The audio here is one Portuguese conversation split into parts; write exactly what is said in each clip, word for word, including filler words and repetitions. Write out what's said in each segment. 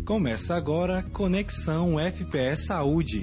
Começa agora Conexão F P E Saúde.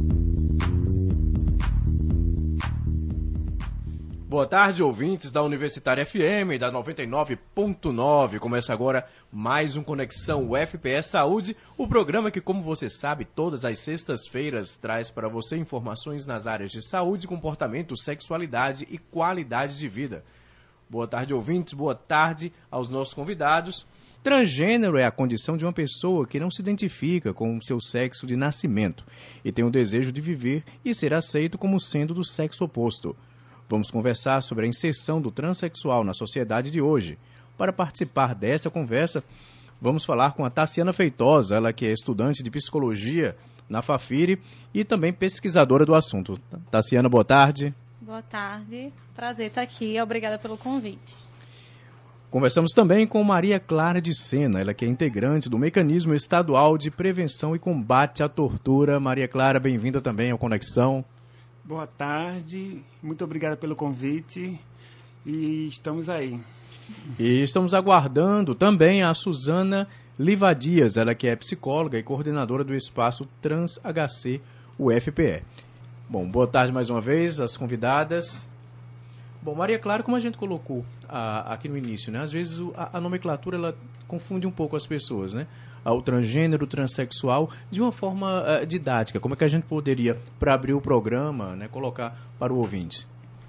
Boa tarde, ouvintes da Universitária F M, da noventa e nove ponto nove. Começa agora mais um Conexão F P E Saúde, o programa que, como você sabe, todas as sextas-feiras traz para você informações nas áreas de saúde, comportamento, sexualidade e qualidade de vida. Boa tarde, ouvintes, boa tarde aos nossos convidados. Transgênero é a condição de uma pessoa que não se identifica com o seu sexo de nascimento e tem o desejo de viver e ser aceito como sendo do sexo oposto. Vamos conversar sobre a inserção do transexual na sociedade de hoje. Para participar dessa conversa, vamos falar com a Tassiana Feitosa, ela que é estudante de psicologia na Fafiri e também pesquisadora do assunto. Tassiana, boa tarde. Boa tarde, prazer estar aqui, obrigada pelo convite. Conversamos também com Maria Clara de Sena, ela que é integrante do Mecanismo Estadual de Prevenção e Combate à Tortura. Maria Clara, bem-vinda também ao Conexão. Boa tarde, muito obrigada pelo convite e estamos aí. E estamos aguardando também a Suzana Livadias, ela que é psicóloga e coordenadora do espaço Trans H C U F P E. Bom, boa tarde mais uma vez, as convidadas. Bom, Maria Clara, como a gente colocou ah, aqui no início, né? Às vezes a, a nomenclatura ela confunde um pouco as pessoas, né? O transgênero, o transexual, de uma forma uh, didática. Como é que a gente poderia, para abrir o programa, né, colocar para o ouvinte?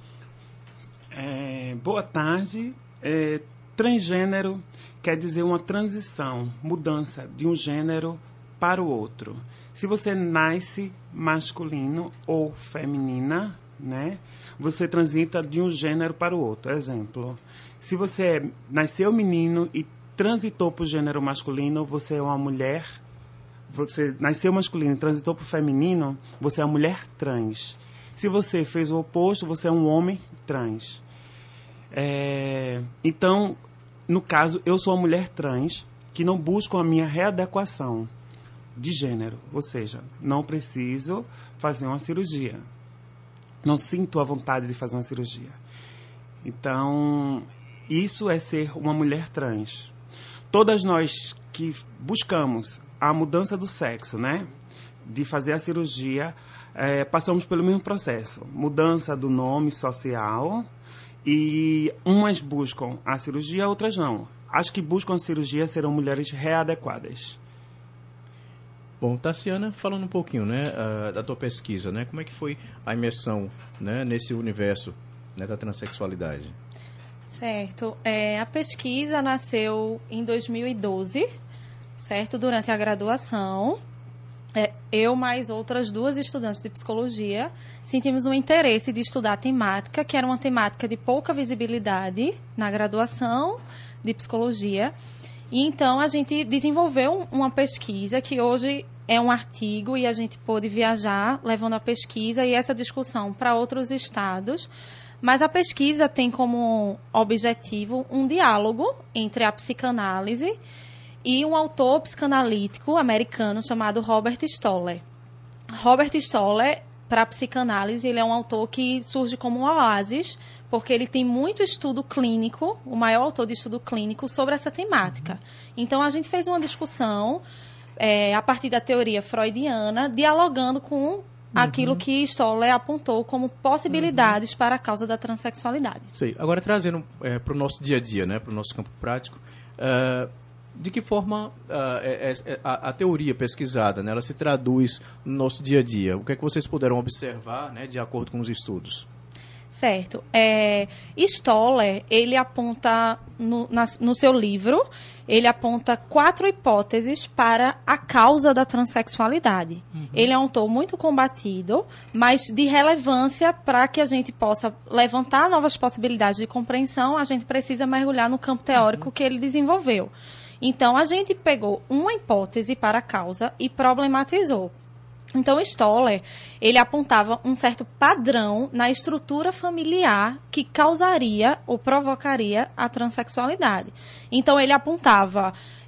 É, boa tarde. É, transgênero quer dizer uma transição, mudança de um gênero para o outro. Se você nasce masculino ou feminina, né, você transita de um gênero para o outro. Exemplo, se você nasceu menino e transitou para o gênero masculino, você é uma mulher. Você nasceu masculino e transitou para o feminino, você é uma mulher trans. Se você fez o oposto, você é um homem trans. É, então, no caso, eu sou uma mulher trans que não busco a minha readequação de gênero. Ou seja, não preciso fazer uma cirurgia. Não sinto a vontade de fazer uma cirurgia. Então, isso é ser uma mulher trans. Todas nós que buscamos a mudança do sexo, né, de fazer a cirurgia, é, passamos pelo mesmo processo. Mudança do nome social e umas buscam a cirurgia, outras não. As que buscam a cirurgia serão mulheres readequadas. Bom, Tassiana, falando um pouquinho, né, uh, da tua pesquisa, né, como é que foi a imersão, né, nesse universo, né, da transexualidade? Certo. É, a pesquisa nasceu em dois mil e doze, certo? Durante a graduação. É, eu mais outras duas estudantes de psicologia sentimos um interesse de estudar a temática, que era uma temática de pouca visibilidade na graduação de psicologia. E então a gente desenvolveu uma pesquisa que hoje é um artigo e a gente pôde viajar levando a pesquisa e essa discussão para outros estados. Mas a pesquisa tem como objetivo um diálogo entre a psicanálise e um autor psicanalítico americano chamado Robert Stoller. Robert Stoller, para a psicanálise, ele é um autor que surge como um oásis, porque ele tem muito estudo clínico, o maior autor de estudo clínico, sobre essa temática. Então, a gente fez uma discussão é, a partir da teoria freudiana, dialogando com uhum. aquilo que Stoller apontou como possibilidades uhum. para a causa da transexualidade. Sei. Agora, trazendo é, para o nosso dia a dia, né, para o nosso campo prático, uh, de que forma uh, é, é, a, a teoria pesquisada, né, ela se traduz no nosso dia a dia? O que é que vocês puderam observar, né, de acordo com os estudos? Certo. É, Stoller, ele aponta, no, na, no seu livro, ele aponta quatro hipóteses para a causa da transexualidade. Uhum. Ele é um autor muito combatido, mas de relevância para que a gente possa levantar novas possibilidades de compreensão, a gente precisa mergulhar no campo teórico uhum. que ele desenvolveu. Então, a gente pegou uma hipótese para a causa e problematizou. Então, Stoller, ele apontava um certo padrão na estrutura familiar que causaria ou provocaria a transexualidade. Então, ele apontava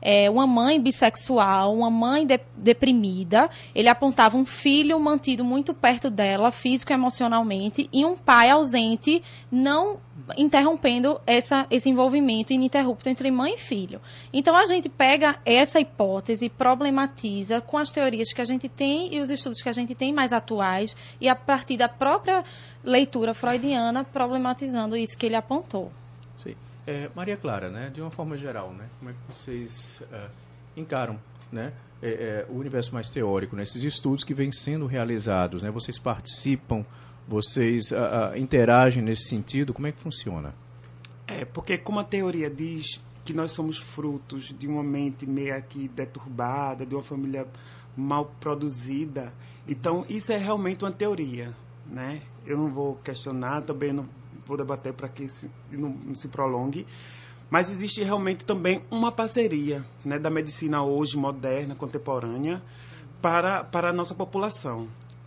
é, uma mãe bissexual, uma mãe de, deprimida, ele apontava um filho mantido muito perto dela, físico e emocionalmente, e um pai ausente, não interrompendo essa, esse envolvimento ininterrupto entre mãe e filho. Então, a gente pega essa hipótese, problematiza com as teorias que a gente tem e os estudos que a gente tem mais atuais, e a partir da própria leitura freudiana, problematizando isso que ele apontou. Sim. É, Maria Clara, né, de uma forma geral, né, como é que vocês é, encaram, né, é, é, o universo mais teórico, né, esses estudos que vêm sendo realizados, né, vocês participam, vocês a, a, interagem nesse sentido, como é que funciona? É, porque como a teoria diz que nós somos frutos de uma mente meio que deturbada, de uma família mal produzida, então isso é realmente uma teoria, né? Eu não vou questionar, também não vou debater para que se, não, não se prolongue, mas existe realmente também uma parceria, né, da medicina hoje moderna, contemporânea, para, para a nossa população.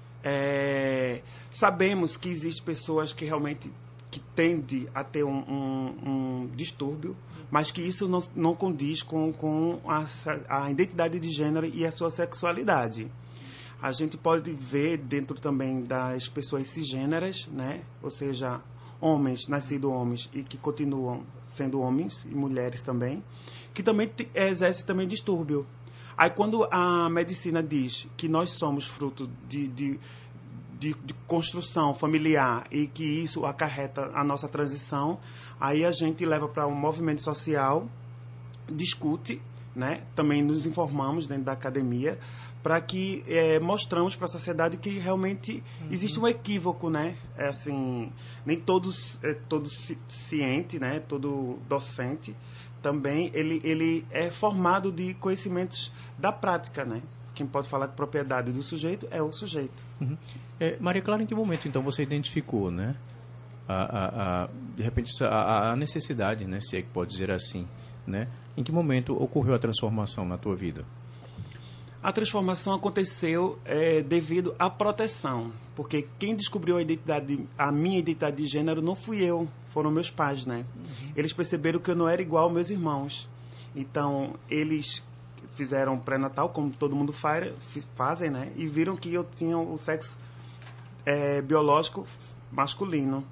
É, sabemos que existem pessoas que realmente que tendem a ter um, um, um distúrbio, mas que isso não, não condiz com, com a, a identidade de gênero e a sua sexualidade. A gente pode ver dentro também das pessoas cisgêneras, né? Ou seja, homens, nascidos homens e que continuam sendo homens, e mulheres também, que também exercem também distúrbio. Aí quando a medicina diz que nós somos fruto de, de, de, de construção familiar e que isso acarreta a nossa transição, aí a gente leva para um movimento social, discute, né? Também nos informamos dentro da academia, para que é, mostramos para a sociedade que realmente uhum. existe um equívoco, né? É assim, nem todos, é, todo ciente, né? Todo docente também, ele, ele é formado de conhecimentos da prática, né? Quem pode falar de propriedade do sujeito é o sujeito. Uhum. É, Maria Clara, em que momento, então, você identificou, né? A, a, a, de repente, a, a necessidade, né? Se é que pode dizer assim, né? Em que momento ocorreu a transformação na tua vida? A transformação aconteceu é, devido à proteção, porque quem descobriu a identidade, a minha identidade de gênero não fui eu, foram meus pais, né? Uhum. Eles perceberam que eu não era igual aos meus irmãos. Então, eles fizeram pré-natal, como todo mundo faz, fazem, né? E viram que eu tinha o sexo é, biológico masculino.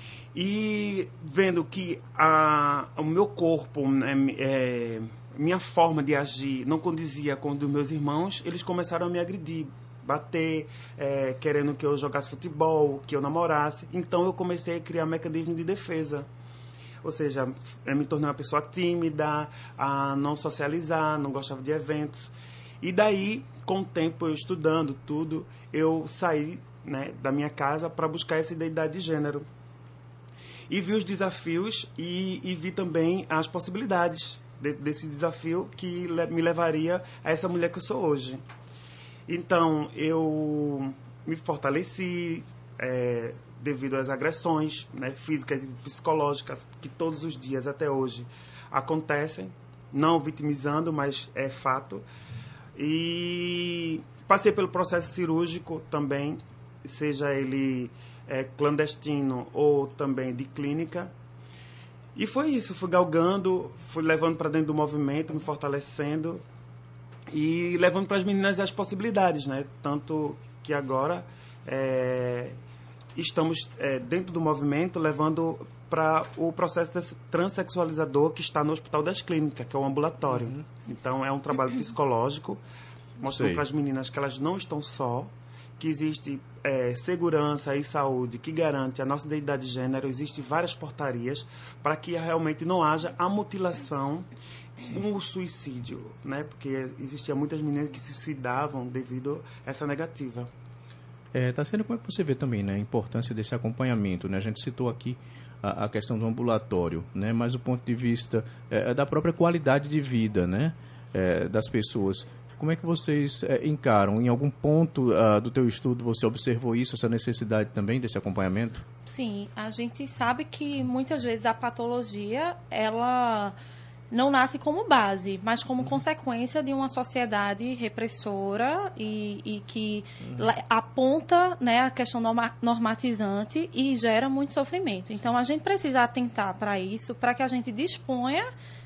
E vendo que a, o meu corpo, né, é, minha forma de agir não condizia com o dos meus irmãos, eles começaram a me agredir, bater, é, querendo que eu jogasse futebol, que eu namorasse. Então eu comecei a criar mecanismo de defesa. Ou seja, eu me tornei uma pessoa tímida, a não socializar, não gostava de eventos. E daí, com o tempo, eu estudando tudo, eu saí, né, da minha casa para buscar essa identidade de gênero. E vi os desafios e, e vi também as possibilidades de, desse desafio que le, me levaria a essa mulher que eu sou hoje. Então, eu me fortaleci é, devido às agressões, né, físicas e psicológicas que todos os dias até hoje acontecem, não vitimizando, mas é fato. E passei pelo processo cirúrgico também, seja ele é, clandestino ou também de clínica. E foi isso, fui galgando, fui levando para dentro do movimento, me fortalecendo e levando para as meninas as possibilidades, né? Tanto que agora é, estamos é, dentro do movimento levando para o processo transexualizador que está no Hospital das Clínicas, que é o ambulatório. Uhum. Então é um trabalho psicológico, mostrando para as meninas que elas não estão só, que existe é, segurança e saúde que garante a nossa identidade de gênero. Existem várias portarias para que realmente não haja a mutilação, o suicídio, né? Porque existiam muitas meninas que se suicidavam devido a essa negativa. É, tá sendo, como é que você vê também, né, a importância desse acompanhamento, né? A gente citou aqui a, a questão do ambulatório, né? Mas do ponto de vista é, da própria qualidade de vida, né, é, das pessoas. Como é que vocês é, encaram? Em algum ponto uh, do teu estudo você observou isso, essa necessidade também desse acompanhamento? Sim, a gente sabe que muitas vezes a patologia, ela não nasce como base, mas como uhum. consequência de uma sociedade repressora e, e que uhum. aponta, né, a questão norma, normatizante e gera muito sofrimento. Então, a gente precisa atentar para isso, para que a gente disponha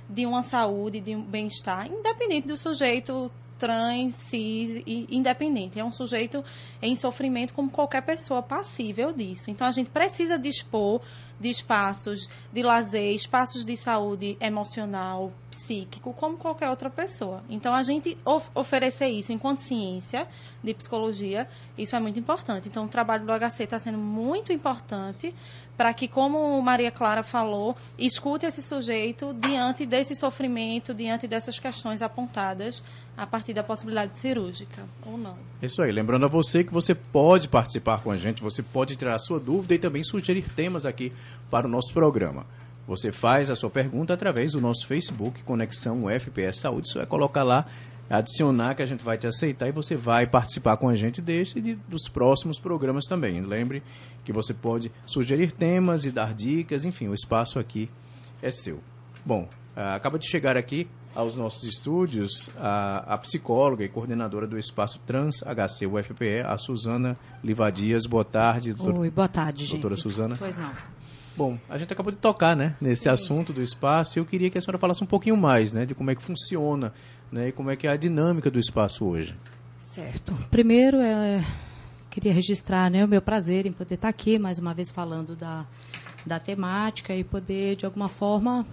de uma saúde, de um bem-estar, independente do sujeito trans, cis, e independente. É um sujeito em sofrimento como qualquer pessoa passível disso. Então, a gente precisa dispor de espaços de lazer, espaços de saúde emocional, psíquico, como qualquer outra pessoa. Então, a gente of- oferecer isso enquanto ciência de psicologia, isso é muito importante. Então, o trabalho do H C está sendo muito importante para que, como Maria Clara falou, escute esse sujeito diante desse sofrimento, diante dessas questões apontadas a partir da possibilidade cirúrgica, ou não. Isso aí, lembrando a você que você pode participar com a gente, você pode tirar a sua dúvida e também sugerir temas aqui para o nosso programa. Você faz a sua pergunta através do nosso Facebook, Conexão U F P S Saúde, só é colocar lá, adicionar que a gente vai te aceitar e você vai participar com a gente deste e de, dos próximos programas também. Lembre que você pode sugerir temas e dar dicas, enfim, o espaço aqui é seu. Bom, acaba de chegar aqui aos nossos estúdios a, a psicóloga e coordenadora do Espaço Trans H C U F P E, a Suzana Livadias. Boa tarde. Doutor, Oi, boa tarde, doutora gente. Suzana. Pois não. Bom, a gente acabou de tocar, né, nesse Sim. assunto do espaço e eu queria que a senhora falasse um pouquinho mais, né, de como é que funciona, né, e como é que é a dinâmica do espaço hoje. Certo. Primeiro, é, queria registrar, né, o meu prazer em poder estar aqui, mais uma vez falando da, da temática e poder, de alguma forma,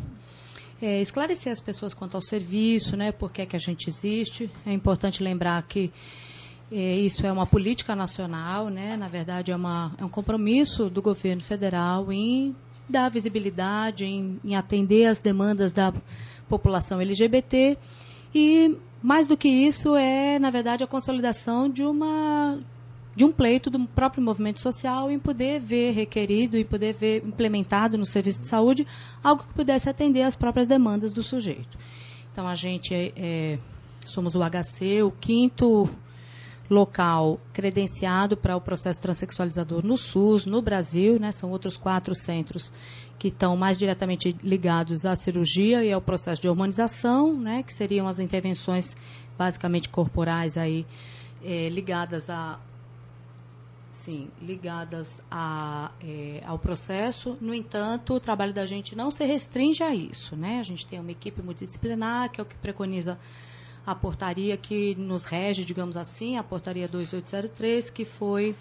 é, esclarecer as pessoas quanto ao serviço, né, por que é que a gente existe. É importante lembrar que É, isso é uma política nacional, né? Na verdade, é, uma, é um compromisso do governo federal em dar visibilidade, em, em atender às demandas da população L G B T. E, mais do que isso, é, na verdade, a consolidação de, uma, de um pleito do próprio movimento social em poder ver requerido, em poder ver implementado no serviço de saúde algo que pudesse atender às próprias demandas do sujeito. Então, a gente é, é, somos o H C, o quinto local credenciado para o processo transexualizador no SUS, no Brasil, né? São outros quatro centros que estão mais diretamente ligados à cirurgia e ao processo de hormonização, né? Que seriam as intervenções basicamente corporais aí, é, ligadas a sim, ligadas a, é, ao processo. No entanto, o trabalho da gente não se restringe a isso, né? A gente tem uma equipe multidisciplinar, que é o que preconiza a portaria que nos rege, digamos assim, a portaria dois mil oitocentos e três, que foi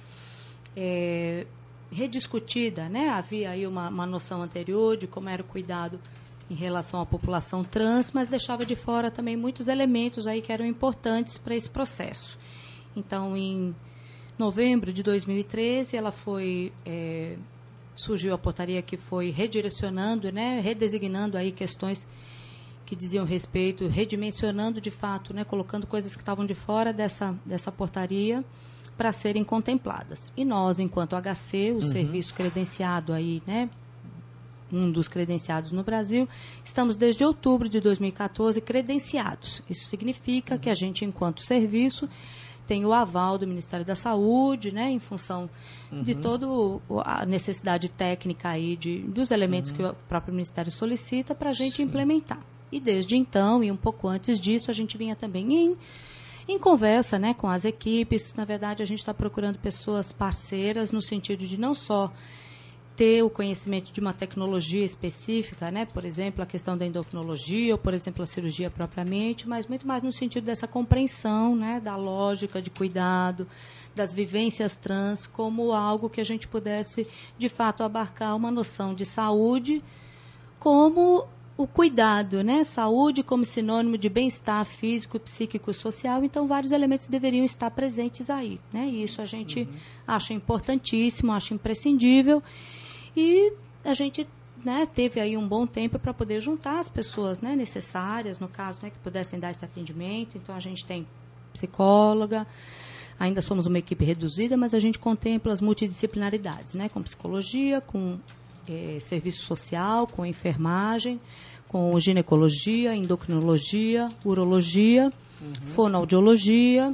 é, rediscutida, né? Havia aí uma, uma noção anterior de como era o cuidado em relação à população trans, mas deixava de fora também muitos elementos aí que eram importantes para esse processo. Então, em novembro de dois mil e treze, ela foi, é, surgiu a portaria que foi redirecionando, né? Redesignando aí questões que diziam respeito, redimensionando de fato, né, colocando coisas que estavam de fora dessa, dessa portaria para serem contempladas. E nós, enquanto H C, o uhum. serviço credenciado aí, né, um dos credenciados no Brasil, estamos desde outubro de dois mil e quatorze credenciados. Isso significa uhum. que a gente, enquanto serviço, tem o aval do Ministério da Saúde, né, em função uhum. de toda a necessidade técnica aí, de, dos elementos uhum. que o próprio Ministério solicita para a gente Sim. implementar. E desde então, e um pouco antes disso, a gente vinha também em, em conversa, né, com as equipes. Na verdade, a gente está procurando pessoas parceiras no sentido de não só ter o conhecimento de uma tecnologia específica, né, por exemplo, a questão da endocrinologia, ou, por exemplo, a cirurgia propriamente, mas muito mais no sentido dessa compreensão, né, da lógica de cuidado, das vivências trans, como algo que a gente pudesse, de fato, abarcar uma noção de saúde como o cuidado, né? Saúde como sinônimo de bem-estar físico, psíquico e social, então vários elementos deveriam estar presentes aí, né? E isso a gente uhum. acha importantíssimo, acha imprescindível, e a gente, né, teve aí um bom tempo para poder juntar as pessoas, né, necessárias, no caso, né, que pudessem dar esse atendimento. Então a gente tem psicóloga, ainda somos uma equipe reduzida, mas a gente contempla as multidisciplinaridades, né, com psicologia, com É, serviço social, com enfermagem, com ginecologia, endocrinologia, urologia, uhum. fonoaudiologia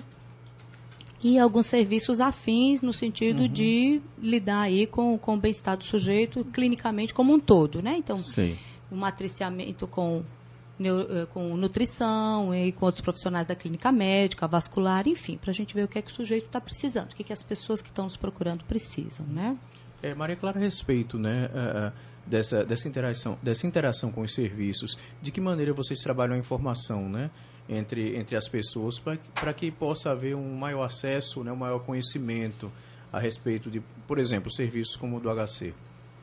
e alguns serviços afins no sentido uhum. de lidar aí com, com o bem-estar do sujeito clinicamente como um todo, né? Então, Sim. o matriciamento com, com nutrição e com outros profissionais da clínica médica, vascular, enfim, para a gente ver o que é que o sujeito está precisando, o que, é que as pessoas que estão nos procurando precisam, né? É, Maria Clara, a respeito, né, uh, dessa, dessa, interação, dessa interação com os serviços, de que maneira vocês trabalham a informação, né, entre, entre as pessoas para que possa haver um maior acesso, né, um maior conhecimento a respeito de, por exemplo, serviços como o do H C?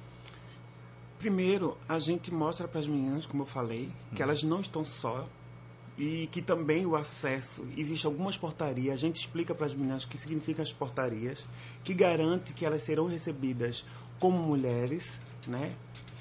Primeiro, a gente mostra para as meninas, como eu falei, que elas não estão só e que também o acesso, existem algumas portarias, a gente explica para as meninas o que significam as portarias, que garante que elas serão recebidas como mulheres, né?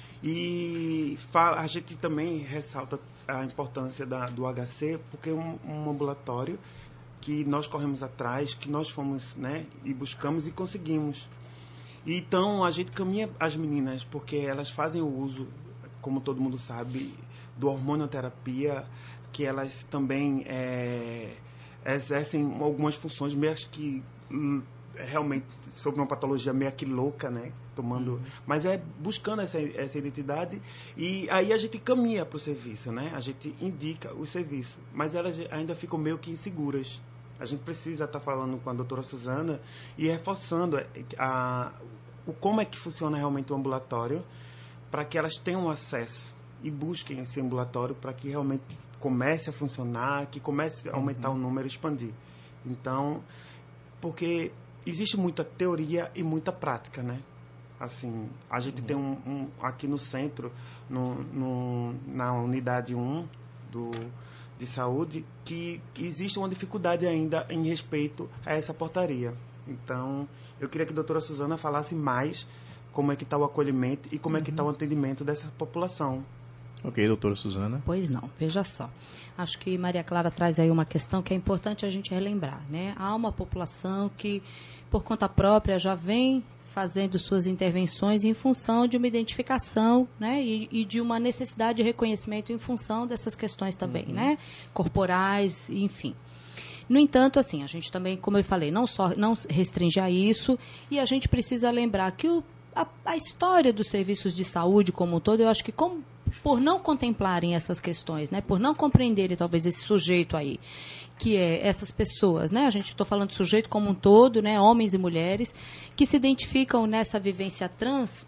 E fala, a gente também ressalta a importância da, do H C, porque é um, um ambulatório que nós corremos atrás, que nós fomos, né, e buscamos e conseguimos. Então, a gente caminha as meninas, porque elas fazem o uso, como todo mundo sabe, do hormonioterapia, que elas também é, exercem algumas funções, meio que hum, realmente sobre uma patologia meio que louca, né? Tomando, uhum. Mas é buscando essa, essa identidade, e aí a gente caminha para o serviço, né? A gente indica o serviço, mas elas ainda ficam meio que inseguras. A gente precisa estar falando com a doutora Suzana e reforçando a, a, o como é que funciona realmente o ambulatório, para que elas tenham acesso e busquem esse ambulatório para que realmente comece a funcionar, que comece a aumentar uhum. o número e expandir. Então, porque existe muita teoria e muita prática, né? Assim, a gente uhum. tem um, um aqui no centro, no, no, na unidade um do... de saúde, que existe uma dificuldade ainda em respeito a essa portaria. Então, eu queria que a doutora Suzana falasse mais como é que está o acolhimento e como uhum. é que está o atendimento dessa população. Ok, doutora Suzana. Pois não, veja só. Acho que Maria Clara traz aí uma questão que é importante a gente relembrar, né? Há uma população que, por conta própria, já vem fazendo suas intervenções em função de uma identificação, né, e, e de uma necessidade de reconhecimento em função dessas questões também, uhum. né, corporais, enfim. No entanto, assim, a gente também, como eu falei, não só não restringe a isso, e a gente precisa lembrar que o, a, a história dos serviços de saúde como um todo, eu acho que como, por não contemplarem essas questões, né, por não compreenderem talvez esse sujeito aí, que é essas pessoas, né? A gente está falando de sujeito como um todo, né? Homens e mulheres, que se identificam nessa vivência trans,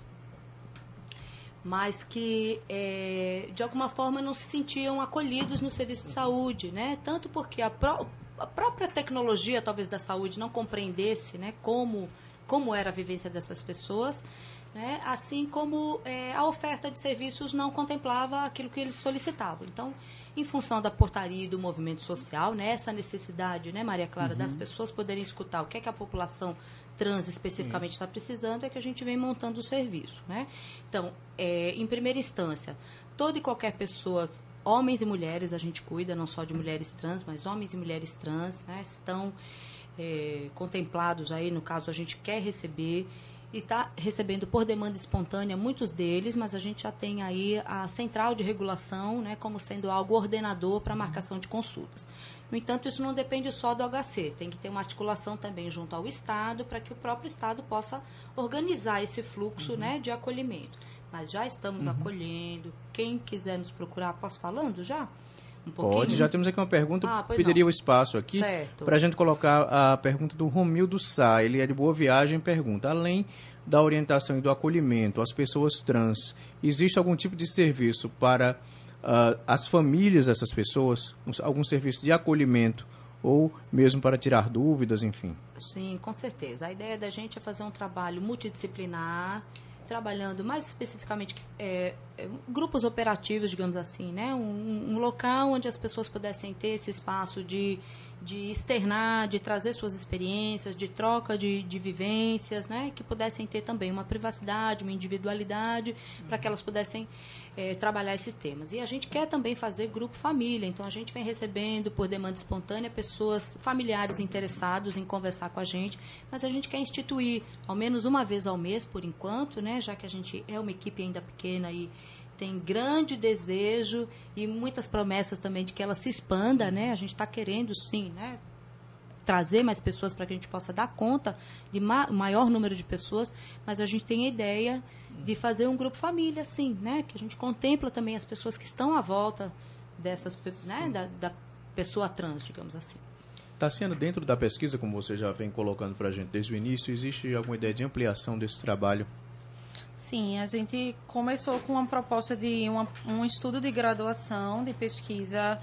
mas que, é, de alguma forma, não se sentiam acolhidos no serviço de saúde, né? Tanto porque a, pró a própria tecnologia, talvez, da saúde não compreendesse, né? Como, como era a vivência dessas pessoas, né? Assim como é, a oferta de serviços não contemplava aquilo que eles solicitavam. Então, em função da portaria e do movimento social, né, essa necessidade, né, Maria Clara, uhum. das pessoas poderem escutar o que é que a população trans especificamente está precisando, é que a gente vem montando o serviço, né? Então, é, em primeira instância, toda e qualquer pessoa, homens e mulheres, a gente cuida, não só de mulheres trans, mas homens e mulheres trans, né, estão é, contemplados aí, no caso, a gente quer receber e está recebendo por demanda espontânea muitos deles, mas a gente já tem aí a central de regulação, né, como sendo algo ordenador para a marcação de consultas. No entanto, isso não depende só do H C, tem que ter uma articulação também junto ao Estado, para que o próprio Estado possa organizar esse fluxo, uhum. né, de acolhimento. Mas já estamos uhum. acolhendo, quem quiser nos procurar, posso falando já? Um Pode, já temos aqui uma pergunta, ah, pediria não. o espaço aqui para a gente colocar a pergunta do Romildo Sá, ele é de Boa Viagem, pergunta, além da orientação e do acolhimento às pessoas trans, existe algum tipo de serviço para uh, as famílias dessas pessoas, algum serviço de acolhimento ou mesmo para tirar dúvidas, enfim? Sim, com certeza, a ideia da gente é fazer um trabalho multidisciplinar, trabalhando mais especificamente é, grupos operativos, digamos assim, né? Um, um local onde as pessoas pudessem ter esse espaço de, de externar, de trazer suas experiências, de troca de, de vivências, né? Que pudessem ter também uma privacidade, uma individualidade, uhum. para que elas pudessem é, trabalhar esses temas. E a gente quer também fazer grupo família, então a gente vem recebendo por demanda espontânea pessoas, familiares interessados em conversar com a gente, mas a gente quer instituir ao menos uma vez ao mês, por enquanto, né? Já que a gente é uma equipe ainda pequena e tem grande desejo e muitas promessas também de que ela se expanda, né? A gente está querendo, sim, né? Trazer mais pessoas para que a gente possa dar conta de ma maior número de pessoas, mas a gente tem a ideia de fazer um grupo família, sim, né? Que a gente contempla também as pessoas que estão à volta dessas, né? Da, da pessoa trans, digamos assim. Está sendo dentro da pesquisa, como você já vem colocando para a gente desde o início, existe alguma ideia de ampliação desse trabalho Sim, a gente começou com uma proposta de uma, um estudo de graduação, de pesquisa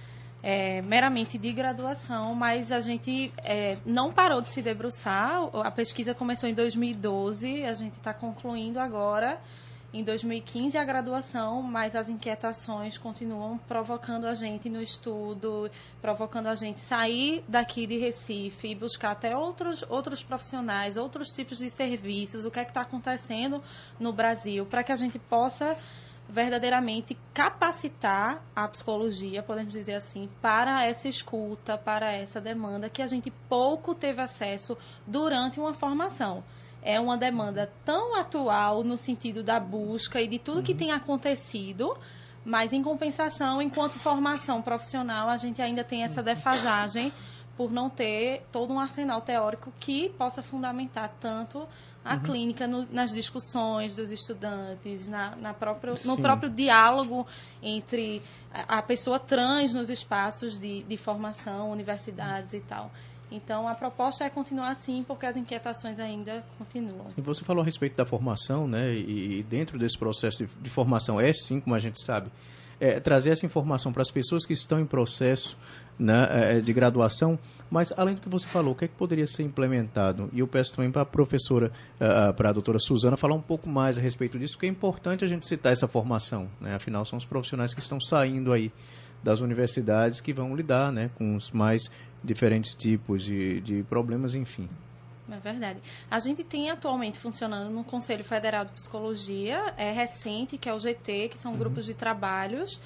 é, meramente de graduação, mas a gente é, não parou de se debruçar. A pesquisa começou em dois mil e doze, a gente está concluindo agora em dois mil e quinze a graduação, mas as inquietações continuam provocando a gente no estudo, provocando a gente sair daqui de Recife e buscar até outros, outros profissionais, outros tipos de serviços, o que é que está acontecendo no Brasil, para que a gente possa verdadeiramente capacitar a psicologia, podemos dizer assim, para essa escuta, para essa demanda que a gente pouco teve acesso durante uma formação. É uma demanda tão atual no sentido da busca e de tudo que tem acontecido, mas em compensação, enquanto formação profissional, a gente ainda tem essa defasagem por não ter todo um arsenal teórico que possa fundamentar tanto a uhum. clínica no, nas discussões dos estudantes, na, na próprio, no próprio diálogo entre a, a pessoa trans nos espaços de, de formação, universidades uhum. e tal. Então, a proposta é continuar assim, porque as inquietações ainda continuam. E você falou a respeito da formação, né? E, e dentro desse processo de, de formação, é sim, como a gente sabe, é, trazer essa informação para as pessoas que estão em processo, né, de graduação, mas além do que você falou, o que é que poderia ser implementado? E eu peço também para a professora, uh, para a doutora Suzana, falar um pouco mais a respeito disso, porque é importante a gente citar essa formação, né? Afinal, são os profissionais que estão saindo aí das universidades que vão lidar, né, com os mais diferentes tipos de, de problemas, enfim. É verdade. A gente tem atualmente funcionando no Conselho Federal de Psicologia, é recente, que é o G T, que são uhum. grupos de trabalhos,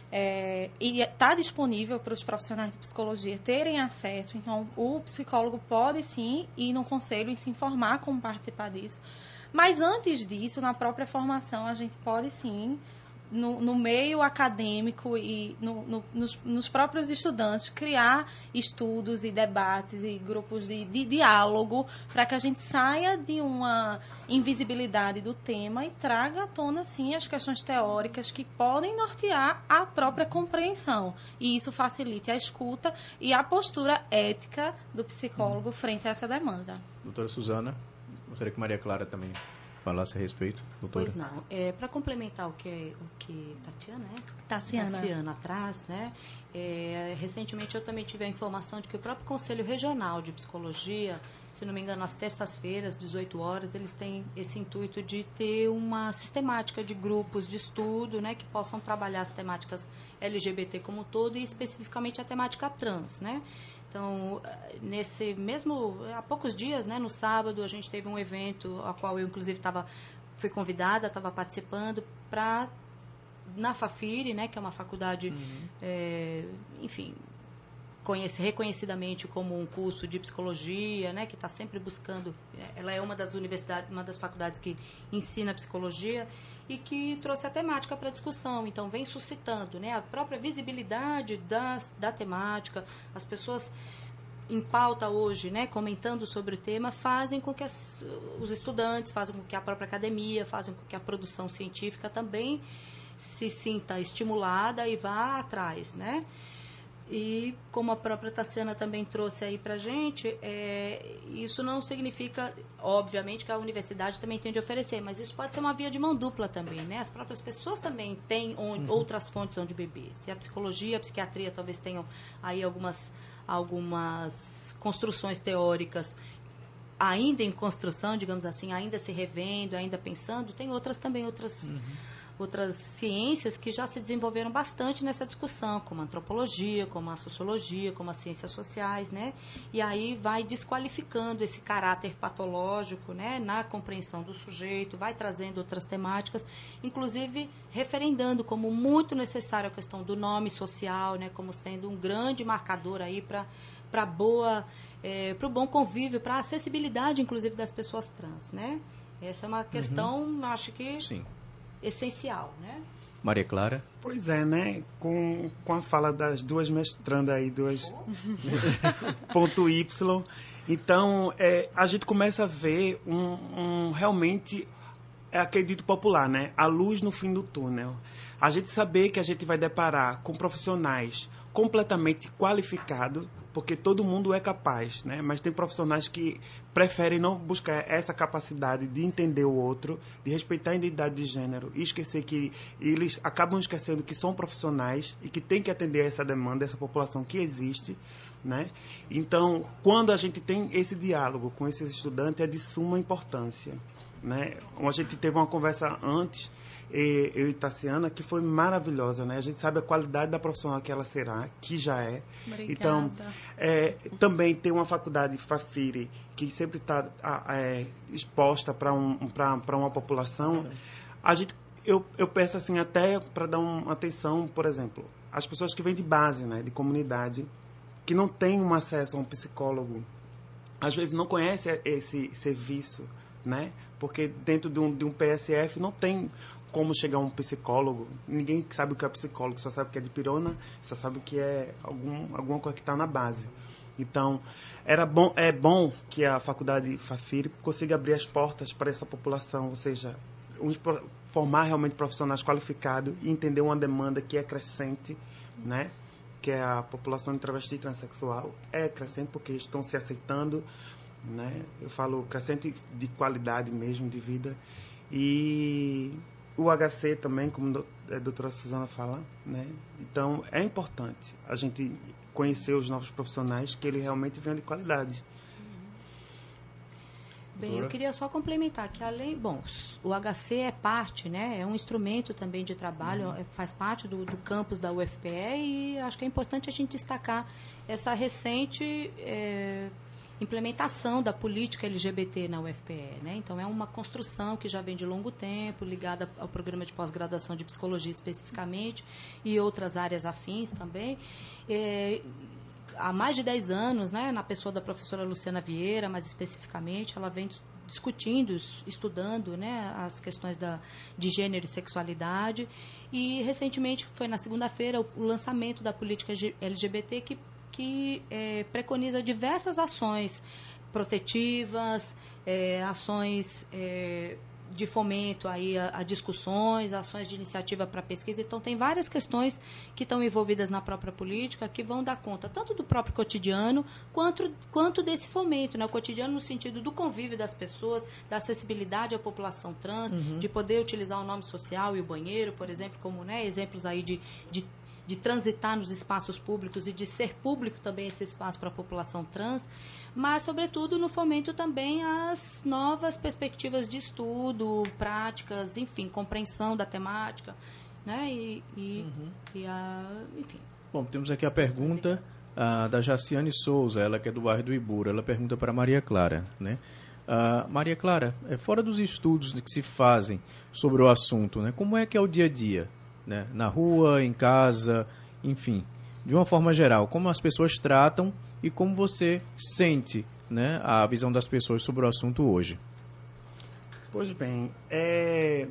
é, e está disponível para os profissionais de psicologia terem acesso. Então, o psicólogo pode sim ir no conselho e se informar como participar disso. Mas antes disso, na própria formação, a gente pode sim, No, no meio acadêmico e no, no, nos, nos próprios estudantes, criar estudos e debates e grupos de, de diálogo para que a gente saia de uma invisibilidade do tema e traga à tona, sim, as questões teóricas que podem nortear a própria compreensão. E isso facilite a escuta e a postura ética do psicólogo frente a essa demanda. Doutora Suzana, gostaria que Maria Clara também falasse a respeito, doutora. Pois não. É, para complementar o que, o que Tatiana, né? Tassiana. Tassiana traz, né? É, recentemente eu também tive a informação de que o próprio Conselho Regional de Psicologia, se não me engano, às terças-feiras, dezoito horas, eles têm esse intuito de ter uma sistemática de grupos de estudo, né, que possam trabalhar as temáticas L G B T como um todo e especificamente a temática trans, né? Então, nesse mesmo, há poucos dias, né, no sábado, a gente teve um evento ao qual eu, inclusive, tava, fui convidada, estava participando, para, na Fafiri, né, que é uma faculdade, uhum. é, enfim, conhece, reconhecidamente como um curso de psicologia, né, que está sempre buscando, ela é uma das universidades, uma das faculdades que ensina psicologia, e que trouxe a temática para discussão. Então, vem suscitando, né, a própria visibilidade da, da temática. As pessoas em pauta hoje, né, comentando sobre o tema, fazem com que as, os estudantes, fazem com que a própria academia, fazem com que a produção científica também se sinta estimulada e vá atrás, né? E como a própria Tassiana também trouxe aí para a gente, é, isso não significa, obviamente, que a universidade também tem de oferecer, mas isso pode ser uma via de mão dupla também, né? As próprias pessoas também têm onde, uhum. outras fontes onde beber. Se a psicologia, a psiquiatria talvez tenham aí algumas, algumas construções teóricas ainda em construção, digamos assim, ainda se revendo, ainda pensando, tem outras também, outras... Uhum. outras ciências que já se desenvolveram bastante nessa discussão, como a antropologia, como a sociologia, como as ciências sociais, né? E aí vai desqualificando esse caráter patológico, né, na compreensão do sujeito, vai trazendo outras temáticas, inclusive referendando como muito necessária a questão do nome social, né, como sendo um grande marcador aí para para boa, é, para o bom convívio, para a acessibilidade, inclusive, das pessoas trans, né? Essa é uma questão, uhum. acho que... Sim. essencial, né? Maria Clara? Pois é, né? Com, com a fala das duas mestrandas aí, duas ponto Y. Então, é, a gente começa a ver um, um realmente, é aquele dito popular, né? A luz no fim do túnel. A gente saber que a gente vai deparar com profissionais completamente qualificados porque todo mundo é capaz, né? Mas tem profissionais que preferem não buscar essa capacidade de entender o outro, de respeitar a identidade de gênero e esquecer que eles acabam esquecendo que são profissionais e que tem que atender essa demanda, essa população que existe, né? Então, quando a gente tem esse diálogo com esses estudantes, é de suma importância, né? A gente teve uma conversa antes, eu e Tassiana, que foi maravilhosa, né? A gente sabe a qualidade da profissional que ela será, que já é. Obrigada. Então, é, também tem uma faculdade Fafiri que sempre está é, exposta para um, para uma população. A gente, eu, eu peço assim até para dar uma atenção, por exemplo, as pessoas que vêm de base, né, de comunidade, que não têm um acesso a um psicólogo, às vezes não conhecem esse serviço, né? Porque dentro de um, de um P S F não tem como chegar a um psicólogo. Ninguém sabe o que é psicólogo, só sabe o que é dipirona, só sabe o que é algum, alguma coisa que está na base. Então, era bom, é bom que a faculdade Fafiri consiga abrir as portas para essa população, ou seja, uns, formar realmente profissionais qualificados e entender uma demanda que é crescente, né? Que é a população de travesti e transexual. É crescente porque estão se aceitando, né? Eu falo crescente de qualidade mesmo, de vida. E o H C também, como a doutora Suzana fala, né? Então, é importante a gente conhecer os novos profissionais, que eles realmente venham de qualidade. Bem, eu queria só complementar que além, bom, o H C é parte, né, é um instrumento também de trabalho, uhum. faz parte do, do campus da U F P E e acho que é importante a gente destacar essa recente é, implementação da política L G B T na U F P E, né? Então é uma construção que já vem de longo tempo, ligada ao programa de pós-graduação de psicologia especificamente e outras áreas afins também. É, há mais de dez anos, né, na pessoa da professora Luciana Vieira, mais especificamente, ela vem discutindo, estudando, né, as questões da, de gênero e sexualidade. E, recentemente, foi na segunda-feira, o, o lançamento da política L G B T, que, que é, preconiza diversas ações protetivas, é, ações... É, de fomento aí a, a discussões, ações de iniciativa para pesquisa. Então, tem várias questões que estão envolvidas na própria política que vão dar conta tanto do próprio cotidiano quanto, quanto desse fomento, né? O cotidiano no sentido do convívio das pessoas, da acessibilidade à população trans, uhum. de poder utilizar o nome social e o banheiro, por exemplo, como, né, exemplos aí de, de de transitar nos espaços públicos e de ser público também esse espaço para a população trans, mas, sobretudo, no fomento também às novas perspectivas de estudo, práticas, enfim, compreensão da temática, né, e, e, uhum. e a, enfim. Bom, temos aqui a pergunta uh, da Jaciane Souza, ela que é do bairro do Ibura, ela pergunta para Maria Clara, né? Uh, Maria Clara, é, fora dos estudos que se fazem sobre o assunto, né, como é que é o dia a dia? Né? Na rua, em casa, enfim, de uma forma geral, como as pessoas tratam e como você sente, né, a visão das pessoas sobre o assunto hoje. Pois bem, é...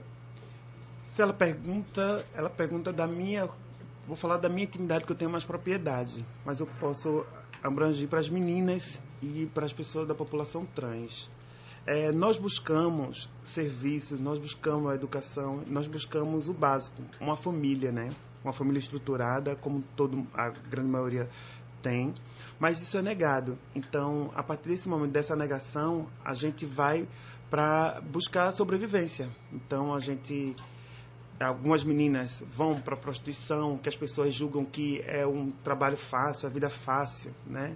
se ela pergunta, ela pergunta da minha, vou falar da minha intimidade, que eu tenho mais propriedade, mas eu posso abranger para as meninas e para as pessoas da população trans. É, nós buscamos serviços, nós buscamos a educação, nós buscamos o básico, uma família, né? Uma família estruturada, como todo, a grande maioria tem, mas isso é negado. Então, a partir desse momento, dessa negação, a gente vai para buscar sobrevivência. Então, a gente, algumas meninas vão para a prostituição, que as pessoas julgam que é um trabalho fácil, a vida fácil, né?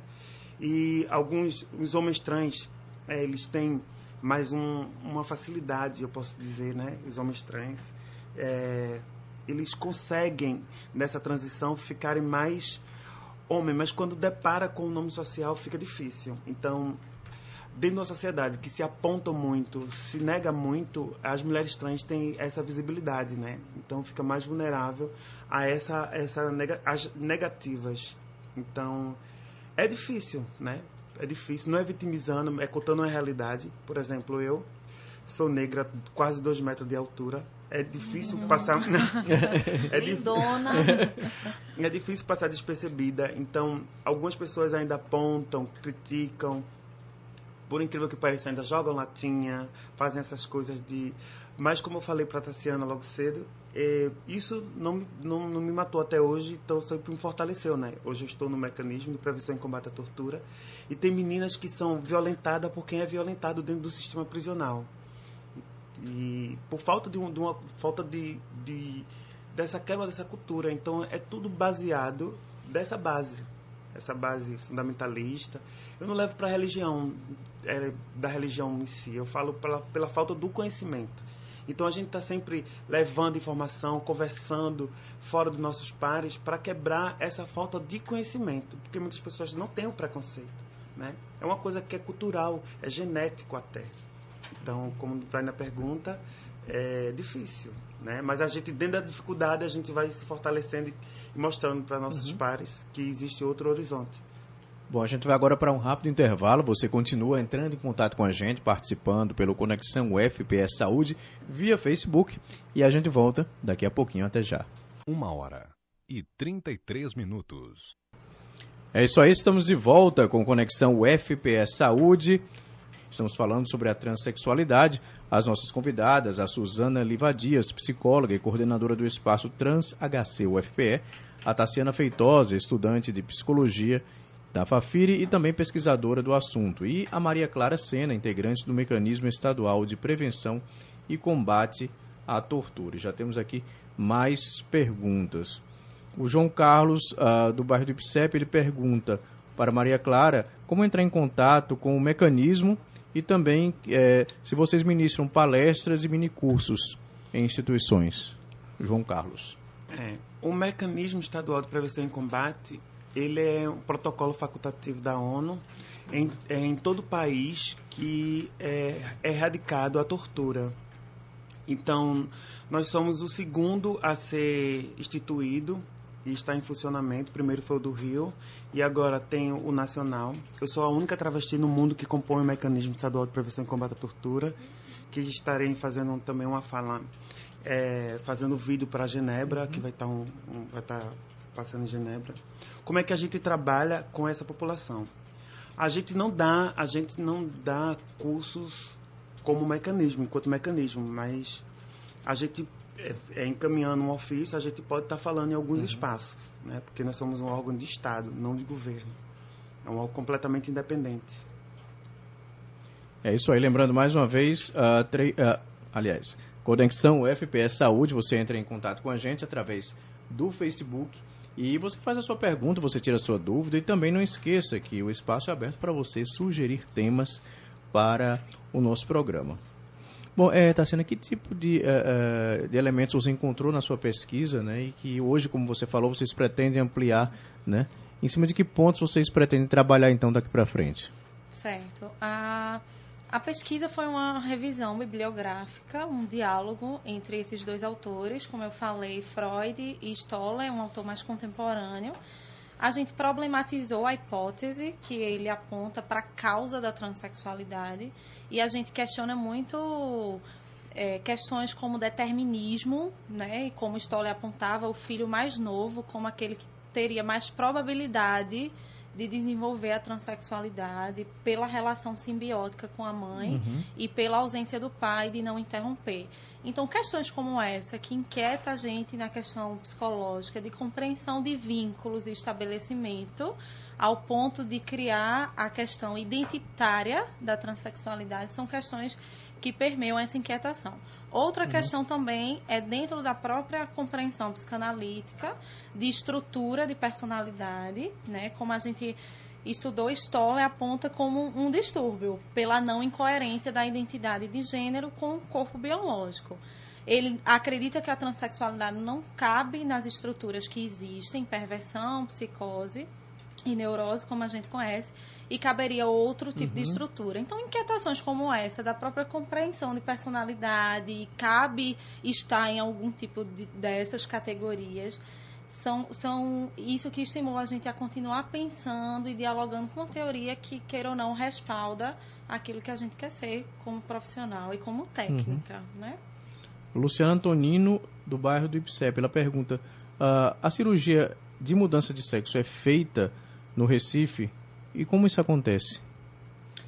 E alguns, os homens trans, é, eles têm mais um, uma facilidade, eu posso dizer, né? Os homens trans, é, eles conseguem, nessa transição, ficarem mais homem, mas quando depara com o nome social, fica difícil. Então, dentro da sociedade que se aponta muito, se nega muito, as mulheres trans têm essa visibilidade, né? Então, fica mais vulnerável a essa, essa nega, as negativas. Então, é difícil, né? É difícil, não é vitimizando, é contando uma realidade. Por exemplo, eu sou negra, quase dois metros de altura. É difícil uhum. passar... é, Lindona. é difícil passar despercebida. Então, algumas pessoas ainda apontam, criticam. por incrível que pareça, ainda jogam latinha, fazem essas coisas de... Mas, como eu falei para a Tassiana logo cedo, é, isso não, não, não me matou até hoje, então sempre me fortaleceu, né? Hoje eu estou no mecanismo de prevenção e combate à tortura, e tem meninas que são violentadas por quem é violentado dentro do sistema prisional. E, e por falta de, um, de uma falta de, de dessa quebra dessa cultura. Então, é tudo baseado dessa base, essa base fundamentalista. Eu não levo para a religião, é, da religião em si, eu falo pela, pela falta do conhecimento. Então, a gente está sempre levando informação, conversando fora dos nossos pares para quebrar essa falta de conhecimento, porque muitas pessoas não têm o preconceito, né? É uma coisa que é cultural, é genético até. Então, como vai na pergunta, é difícil, né? Mas a gente, dentro da dificuldade, a gente vai se fortalecendo e mostrando para nossos uhum. pares que existe outro horizonte. Bom, a gente vai agora para um rápido intervalo. Você continua entrando em contato com a gente, participando pelo Conexão U F P S Saúde via Facebook, e a gente volta daqui a pouquinho. Até já. Uma hora e trinta e três minutos. É isso aí, estamos de volta com Conexão U F P S Saúde. Estamos falando sobre a transexualidade. As nossas convidadas, a Suzana Livadias, psicóloga e coordenadora do espaço Trans H C U F P E, a Tassiana Feitosa, estudante de psicologia da Fafiri e também pesquisadora do assunto, e a Maria Clara Sena, integrante do Mecanismo Estadual de Prevenção e Combate à Tortura. Já temos aqui mais perguntas. O João Carlos, uh, do bairro do Ipsep, ele pergunta para Maria Clara como entrar em contato com o mecanismo e também eh, se vocês ministram palestras e minicursos em instituições. João Carlos. É, o Mecanismo Estadual de Prevenção e Combate, ele é um protocolo facultativo da ONU em, em todo o país que é, é erradicado a tortura. Então, nós somos o segundo a ser instituído e está em funcionamento. O primeiro foi o do Rio e agora tem o nacional. Eu sou a única travesti no mundo que compõe o Mecanismo Estadual de Prevenção e Combate à Tortura, que estarei fazendo também uma fala, é, fazendo vídeo para Genebra, uhum. que vai estar um, um, vai estar passando em Genebra. Como é que a gente trabalha com essa população? A gente não dá, a gente não dá cursos como mecanismo, enquanto mecanismo, mas a gente é, é, encaminhando um ofício, a gente pode estar falando em alguns uhum. espaços, né? Porque nós somos um órgão de Estado, não de governo. É um órgão completamente independente. É isso aí, lembrando mais uma vez, uh, tre- uh, aliás, Conexão U F P S Saúde, você entra em contato com a gente através do Facebook e você faz a sua pergunta, você tira a sua dúvida, e também não esqueça que o espaço é aberto para você sugerir temas para o nosso programa. Bom, é, Tassiana, que tipo de, uh, uh, de elementos você encontrou na sua pesquisa, né, e que hoje, como você falou, vocês pretendem ampliar, né? Em cima de que pontos vocês pretendem trabalhar, então, daqui para frente? Certo. A, a pesquisa foi uma revisão bibliográfica, um diálogo entre esses dois autores, como eu falei, Freud e Stoller, um autor mais contemporâneo. A gente problematizou a hipótese que ele aponta para a causa da transexualidade e a gente questiona muito é, questões como determinismo, né, e como Stoller apontava, o filho mais novo como aquele que teria mais probabilidade de desenvolver a transexualidade pela relação simbiótica com a mãe uhum. e pela ausência do pai de não interromper. Então, questões como essa, que inquieta a gente na questão psicológica, de compreensão de vínculos e estabelecimento, ao ponto de criar a questão identitária da transexualidade, são questões que permeiam essa inquietação. Outra uhum. questão também é dentro da própria compreensão psicanalítica de estrutura de personalidade, né? Como a gente estudou, Stoller aponta como um distúrbio pela não incoerência da identidade de gênero com o corpo biológico. Ele acredita que a transexualidade não cabe nas estruturas que existem, perversão, psicose e neurose, como a gente conhece, e caberia outro tipo uhum. de estrutura. Então, inquietações como essa, da própria compreensão de personalidade, cabe estar em algum tipo de, dessas categorias, são, são isso que estimula a gente a continuar pensando e dialogando com a teoria que, queira ou não, respalda aquilo que a gente quer ser como profissional e como técnica, uhum. né? Luciana Antonino, do bairro do Ipsep, ela pergunta, uh, a cirurgia de mudança de sexo é feita no Recife? E como isso acontece?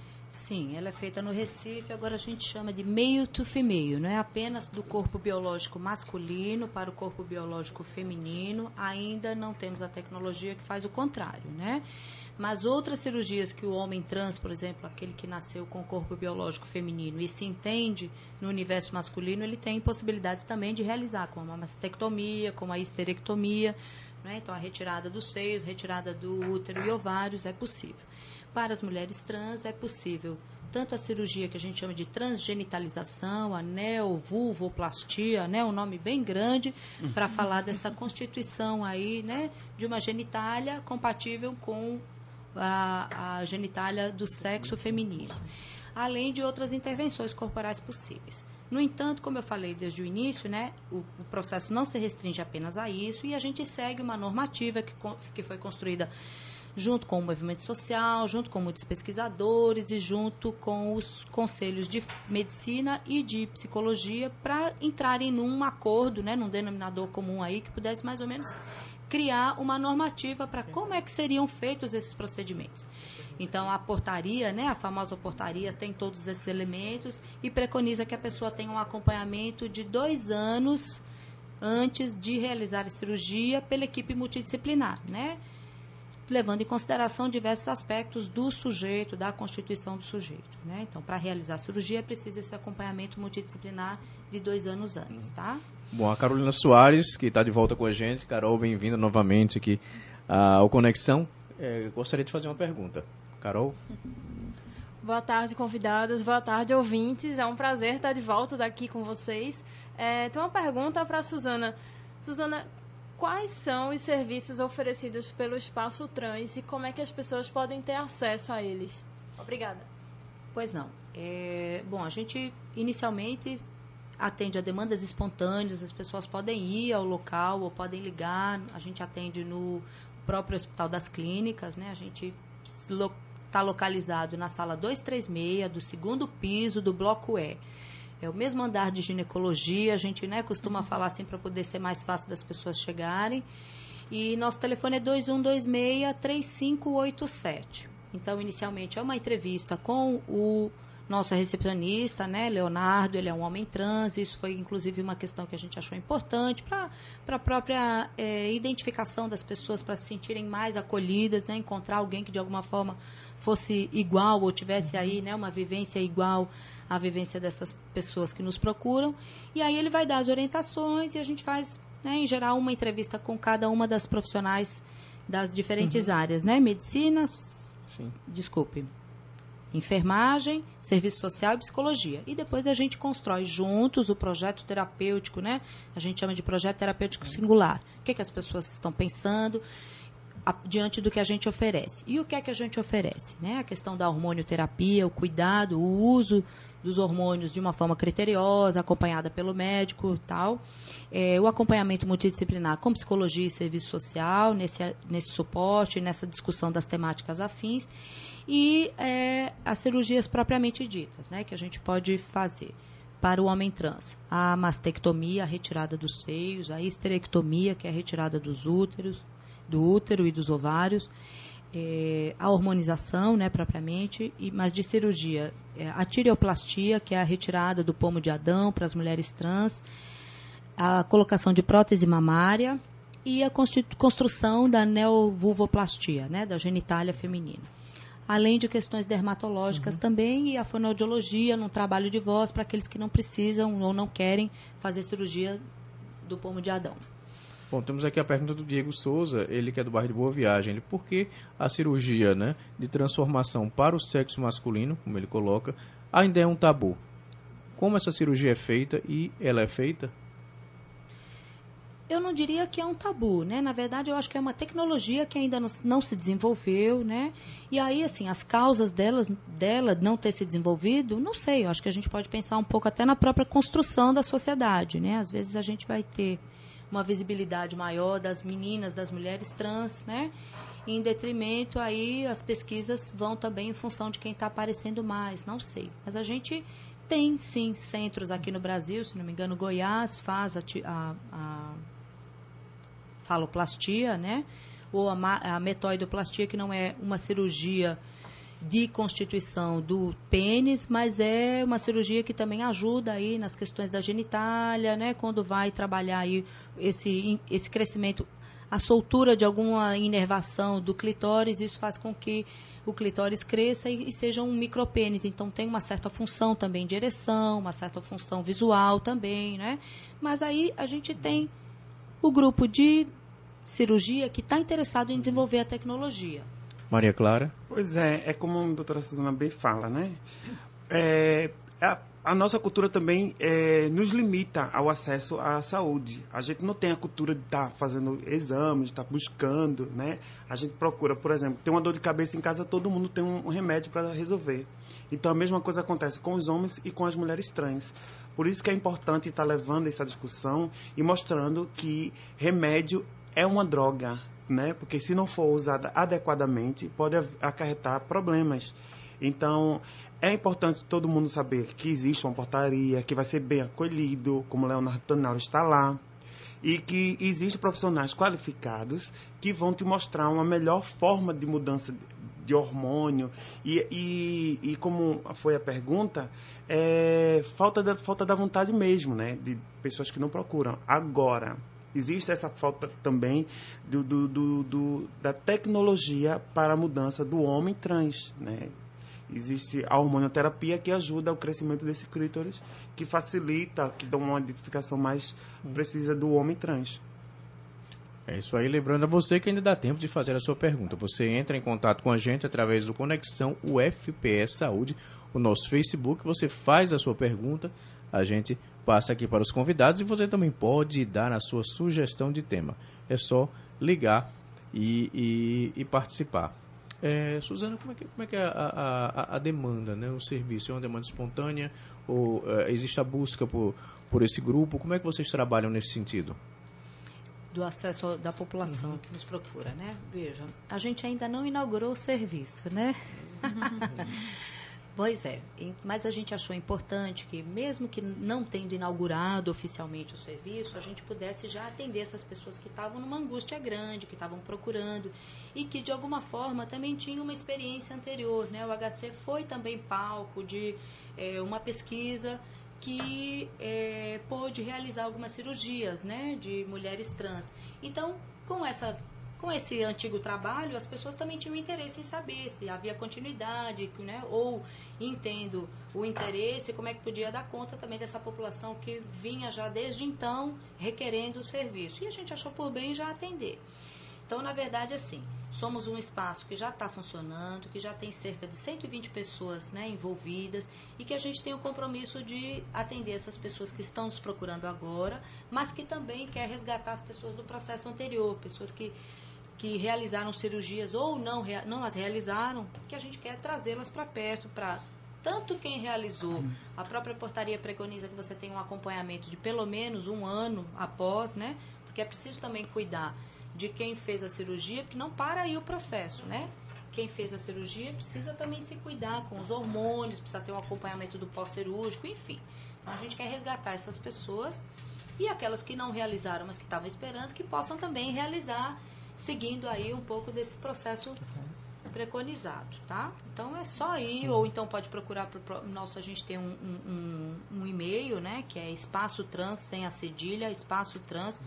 Sim, ela é feita no Recife, agora a gente chama de male to female, não é apenas do corpo biológico masculino para o corpo biológico feminino, ainda não temos a tecnologia que faz o contrário, né? Mas outras cirurgias que o homem trans, por exemplo, aquele que nasceu com o corpo biológico feminino e se entende no universo masculino, ele tem possibilidades também de realizar, como a mastectomia, como a histerectomia, né? Então a retirada dos seios, retirada do útero e ovários é possível. Para as mulheres trans é possível tanto a cirurgia que a gente chama de transgenitalização, a neovulvoplastia, né, um nome bem grande para falar dessa constituição aí, né, de uma genitália compatível com a, a genitália do sexo feminino, além de outras intervenções corporais possíveis. No entanto, como eu falei desde o início, né, o, o processo não se restringe apenas a isso e a gente segue uma normativa que, que foi construída junto com o movimento social, junto com muitos pesquisadores e junto com os conselhos de medicina e de psicologia para entrarem num acordo, né, num denominador comum aí que pudesse mais ou menos criar uma normativa para como é que seriam feitos esses procedimentos. Então, a portaria, né, a famosa portaria, tem todos esses elementos e preconiza que a pessoa tenha um acompanhamento de dois anos antes de realizar a cirurgia pela equipe multidisciplinar, né, levando em consideração diversos aspectos do sujeito, da constituição do sujeito, né? Então, para realizar a cirurgia é preciso esse acompanhamento multidisciplinar de dois anos antes, tá? Bom, a Carolina Soares, que está de volta com a gente. Carol, bem-vinda novamente aqui ao Conexão. É, gostaria de fazer uma pergunta. Carol? Boa tarde, convidadas. Boa tarde, ouvintes. É um prazer estar de volta daqui com vocês. É, tem uma pergunta para a Suzana. Suzana, quais são os serviços oferecidos pelo Espaço Trans e como é que as pessoas podem ter acesso a eles? Obrigada. Pois não. É, bom, a gente inicialmente atende a demandas espontâneas, as pessoas podem ir ao local ou podem ligar, a gente atende no próprio Hospital das Clínicas, né? A gente está localizado na sala duzentos e trinta e seis do segundo piso do bloco E. É o mesmo andar de ginecologia, a gente, né, costuma falar assim para poder ser mais fácil das pessoas chegarem. E nosso telefone é dois um dois seis, três cinco oito sete. Então, inicialmente, é uma entrevista com o nosso recepcionista, né, Leonardo, ele é um homem trans, isso foi inclusive uma questão que a gente achou importante para a própria é, identificação das pessoas, para se sentirem mais acolhidas, né, encontrar alguém que de alguma forma fosse igual ou tivesse aí, né, uma vivência igual à vivência dessas pessoas que nos procuram. E aí ele vai dar as orientações e a gente faz, né, em geral, uma entrevista com cada uma das profissionais das diferentes uhum. áreas, né, medicina, Sim. desculpe, enfermagem, serviço social e psicologia. E depois a gente constrói juntos o projeto terapêutico, né, a gente chama de projeto terapêutico singular. O que, que as pessoas estão pensando diante do que a gente oferece. E o que é que a gente oferece? Né? A questão da hormonioterapia, o cuidado, o uso dos hormônios de uma forma criteriosa, acompanhada pelo médico e tal. É, o acompanhamento multidisciplinar com psicologia e serviço social, nesse, nesse suporte, nessa discussão das temáticas afins. E é, as cirurgias propriamente ditas, né, que a gente pode fazer para o homem trans. A mastectomia, a retirada dos seios, a histerectomia, que é a retirada dos úteros, do útero e dos ovários, é, a hormonização, né, propriamente, e, mas de cirurgia, é, a tireoplastia, que é a retirada do pomo de Adão para as mulheres trans, a colocação de prótese mamária e a construção da neovulvoplastia, né, da genitália feminina. Além de questões dermatológicas uhum. também, e a fonoaudiologia num trabalho de voz para aqueles que não precisam ou não querem fazer cirurgia do pomo de Adão. Bom, temos aqui a pergunta do Diego Souza, ele que é do bairro de Boa Viagem. Ele, por que a cirurgia, né, de transformação para o sexo masculino, como ele coloca, ainda é um tabu? Como essa cirurgia é feita e ela é feita? Eu não diria que é um tabu, né? Na verdade, eu acho que é uma tecnologia que ainda não, não se desenvolveu, né? E aí, assim, as causas delas, dela não ter se desenvolvido, não sei. Eu acho que a gente pode pensar um pouco até na própria construção da sociedade, né? Às vezes a gente vai ter uma visibilidade maior das meninas, das mulheres trans, né? E em detrimento, aí as pesquisas vão também em função de quem está aparecendo mais, não sei. Mas a gente tem, sim, centros aqui no Brasil, se não me engano, Goiás faz a, a, a faloplastia, né? Ou a, a metoidoplastia, que não é uma cirurgia de constituição do pênis, mas é uma cirurgia que também ajuda aí nas questões da genitália, né? Quando vai trabalhar aí esse, esse crescimento, a soltura de alguma inervação do clitóris, isso faz com que o clitóris cresça e, e seja um micropênis. Então tem uma certa função também de ereção, uma certa função visual também, né? Mas aí a gente tem o grupo de cirurgia que está interessado em desenvolver a tecnologia. Maria Clara? Pois é, é como a doutora Suzana bem fala, né? É, a, a nossa cultura também é, nos limita ao acesso à saúde. A gente não tem a cultura de estar tá fazendo exames, de estar tá buscando, né? A gente procura, por exemplo, tem uma dor de cabeça em casa, todo mundo tem um, um remédio para resolver. Então a mesma coisa acontece com os homens e com as mulheres trans. Por isso que é importante estar tá levando essa discussão e mostrando que remédio é uma droga, né? Porque se não for usada adequadamente, pode acarretar problemas. Então, é importante todo mundo saber que existe uma portaria, que vai ser bem acolhido, como o Leonardo Tonal está lá, e que existem profissionais qualificados que vão te mostrar uma melhor forma de mudança de hormônio. E, e, e como foi a pergunta, é falta da, falta da vontade mesmo, né? De pessoas que não procuram. Agora, existe essa falta também do, do, do, do, da tecnologia para a mudança do homem trans, né? Existe a hormonioterapia que ajuda o crescimento desse clítoris, que facilita, que dá uma identificação mais precisa do homem trans. É isso aí, lembrando a você que ainda dá tempo de fazer a sua pergunta. Você entra em contato com a gente através do Conexão U F P E Saúde, o nosso Facebook, você faz a sua pergunta, a gente passa aqui para os convidados e você também pode dar a sua sugestão de tema. É só ligar e, e, e participar. É, Suzana, como é que, como é, que é a, a, a demanda, né? O serviço é uma demanda espontânea ou é, existe a busca por, por esse grupo? Como é que vocês trabalham nesse sentido? Do acesso da população uhum. que nos procura, né? Veja, a gente ainda não inaugurou o serviço, né? Pois é, mas a gente achou importante que, mesmo que não tendo inaugurado oficialmente o serviço, a gente pudesse já atender essas pessoas que estavam numa angústia grande, que estavam procurando e que, de alguma forma, também tinham uma experiência anterior, né? O H C foi também palco de é, uma pesquisa que é, pôde realizar algumas cirurgias, né, de mulheres trans. Então, com essa... Com esse antigo trabalho, as pessoas também tinham interesse em saber se havia continuidade, né? Ou, entendo o interesse, como é que podia dar conta também dessa população que vinha já desde então requerendo o serviço. E a gente achou por bem já atender. Então, na verdade, assim, somos um espaço que já está funcionando, que já tem cerca de cento e vinte pessoas, né, envolvidas e que a gente tem o compromisso de atender essas pessoas que estão nos procurando agora, mas que também quer resgatar as pessoas do processo anterior, pessoas que que realizaram cirurgias ou não, não as realizaram, que a gente quer trazê-las para perto, para tanto quem realizou, a própria portaria preconiza que você tenha um acompanhamento de pelo menos um ano após, né? Porque é preciso também cuidar de quem fez a cirurgia, porque não para aí o processo, né? Quem fez a cirurgia precisa também se cuidar com os hormônios, precisa ter um acompanhamento do pós-cirúrgico, enfim. Então a gente quer resgatar essas pessoas e aquelas que não realizaram, mas que estavam esperando, que possam também realizar, seguindo aí um pouco desse processo preconizado, tá? Então é só ir, ou então pode procurar pro nosso, a gente tem um, um, um e-mail, né, que é espaço trans, sem a cedilha, espaço trans,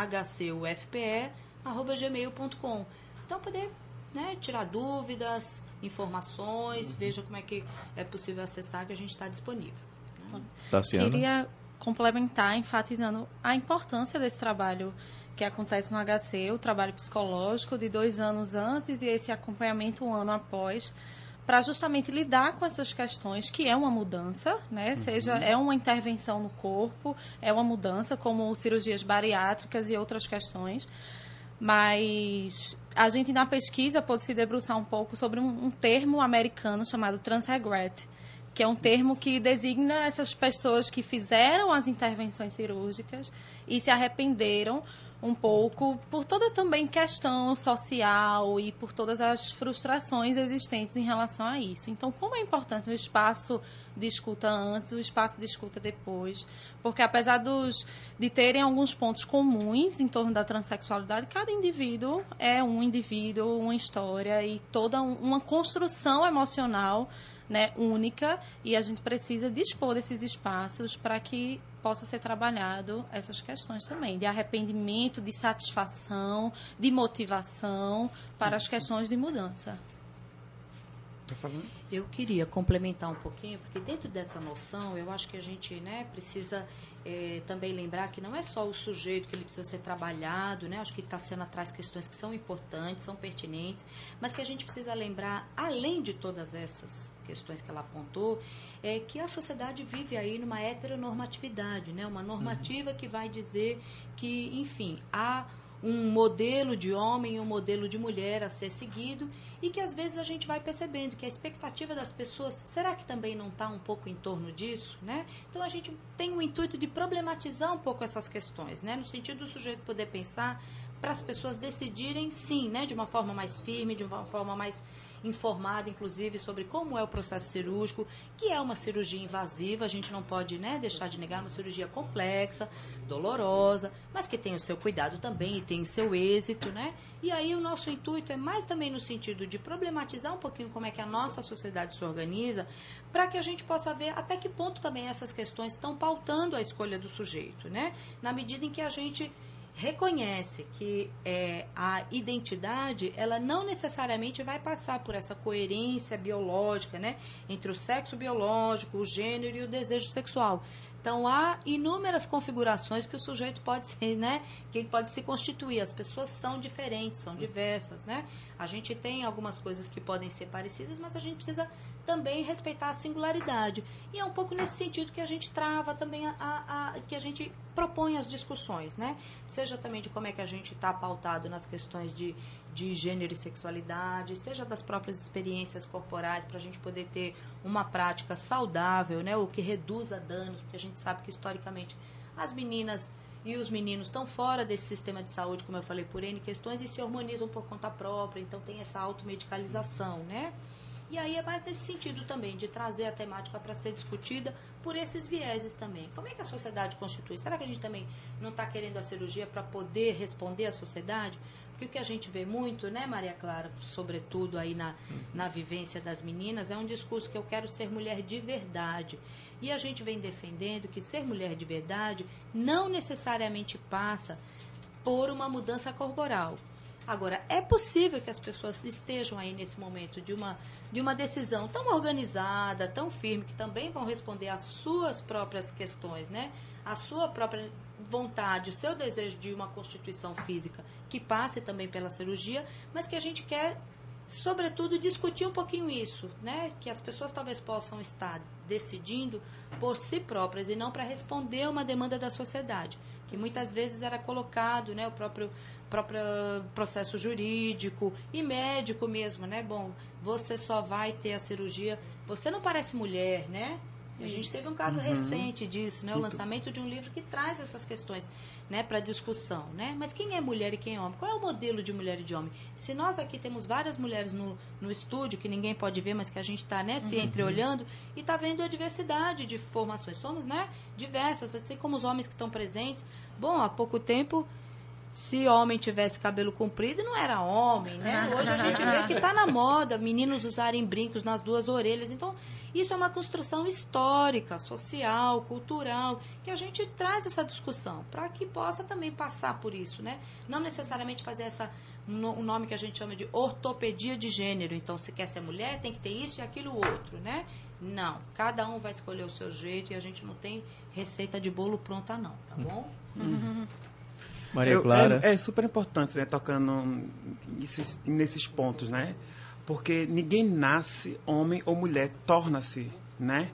hcufpe, arroba gmail ponto com. Então poder, né, tirar dúvidas, informações, veja como é que é possível acessar, que a gente está disponível. Tassiana? Queria complementar, enfatizando a importância desse trabalho que acontece no H C, o trabalho psicológico de dois anos antes e esse acompanhamento um ano após, para justamente lidar com essas questões, que é uma mudança, né? Uhum. Seja, é uma intervenção no corpo, é uma mudança, como cirurgias bariátricas e outras questões. Mas a gente, na pesquisa, pôde se debruçar um pouco sobre um, um termo americano chamado transregret, que é um termo que designa essas pessoas que fizeram as intervenções cirúrgicas e se arrependeram um pouco por toda também questão social e por todas as frustrações existentes em relação a isso. Então, como é importante o espaço de escuta antes, o espaço de escuta depois, porque apesar dos, de terem alguns pontos comuns em torno da transexualidade, cada indivíduo é um indivíduo, uma história e toda um, uma construção emocional, né, única, e a gente precisa dispor desses espaços para que possa ser trabalhado essas questões também, de arrependimento, de satisfação, de motivação para as questões de mudança. Eu queria complementar um pouquinho, porque dentro dessa noção, eu acho que a gente, né, precisa é, também lembrar que não é só o sujeito que ele precisa ser trabalhado, né, acho que está sendo atrás questões que são importantes, são pertinentes, mas que a gente precisa lembrar, além de todas essas questões que ela apontou, é que a sociedade vive aí numa heteronormatividade, né, uma normativa uhum. que vai dizer que, enfim, há um modelo de homem e um modelo de mulher a ser seguido, e que às vezes a gente vai percebendo que a expectativa das pessoas, será que também não está um pouco em torno disso, né? Então a gente tem o intuito de problematizar um pouco essas questões, né? No sentido do sujeito poder pensar para as pessoas decidirem sim, né? De uma forma mais firme, de uma forma mais informada, inclusive, sobre como é o processo cirúrgico, que é uma cirurgia invasiva, a gente não pode, né, deixar de negar, uma cirurgia complexa, dolorosa, mas que tem o seu cuidado também e tem o seu êxito, né? E aí o nosso intuito é mais também no sentido de problematizar um pouquinho como é que a nossa sociedade se organiza, para que a gente possa ver até que ponto também essas questões estão pautando a escolha do sujeito, né? Na medida em que a gente reconhece que é, a identidade, ela não necessariamente vai passar por essa coerência biológica, né, entre o sexo biológico, o gênero e o desejo sexual. Então, há inúmeras configurações que o sujeito pode ser, né, que ele pode se constituir. As pessoas são diferentes, são diversas, né? A gente tem algumas coisas que podem ser parecidas, mas a gente precisa também respeitar a singularidade. E é um pouco nesse sentido que a gente trava também, a, a, a, que a gente propõe as discussões, né? Seja também de como é que a gente está pautado nas questões de, de gênero e sexualidade, seja das próprias experiências corporais, para a gente poder ter uma prática saudável, né? O que reduza danos, porque a gente sabe que historicamente as meninas e os meninos estão fora desse sistema de saúde, como eu falei, por N questões, e se harmonizam por conta própria, então tem essa automedicalização, né? E aí é mais nesse sentido também, de trazer a temática para ser discutida por esses vieses também. Como é que a sociedade constitui? Será que a gente também não está querendo a cirurgia para poder responder à sociedade? Porque o que a gente vê muito, né, Maria Clara, sobretudo aí na, na vivência das meninas, é um discurso que eu quero ser mulher de verdade. E a gente vem defendendo que ser mulher de verdade não necessariamente passa por uma mudança corporal. Agora, é possível que as pessoas estejam aí nesse momento de uma, de uma decisão tão organizada, tão firme, que também vão responder às suas próprias questões, né? A sua própria vontade, o seu desejo de uma constituição física que passe também pela cirurgia, mas que a gente quer, sobretudo, discutir um pouquinho isso, né? Que as pessoas talvez possam estar decidindo por si próprias e não para responder a uma demanda da sociedade, que muitas vezes era colocado, né, o próprio, próprio processo jurídico e médico mesmo, né? Bom, você só vai ter a cirurgia, você não parece mulher, né? A gente teve um caso uhum. recente disso, né? O lançamento de um livro que traz essas questões, né, para discussão, né? Mas quem é mulher e quem é homem? Qual é o modelo de mulher e de homem? Se nós aqui temos várias mulheres no, no estúdio, que ninguém pode ver, mas que a gente está, né, se uhum. entreolhando, e está vendo a diversidade de formações. Somos, né, diversas, assim como os homens que estão presentes. Bom, há pouco tempo, se homem tivesse cabelo comprido, não era homem, né? Hoje a gente vê que está na moda meninos usarem brincos nas duas orelhas. Então, isso é uma construção histórica, social, cultural, que a gente traz essa discussão para que possa também passar por isso, né? Não necessariamente fazer essa, um nome que a gente chama de ortopedia de gênero. Então, se quer ser mulher, tem que ter isso e aquilo outro, né? Não, cada um vai escolher o seu jeito e a gente não tem receita de bolo pronta não, tá bom? Uhum. Maria Clara. Eu, é, é super importante, né, tocando nesses, nesses pontos, né? Porque ninguém nasce homem ou mulher, torna-se, né?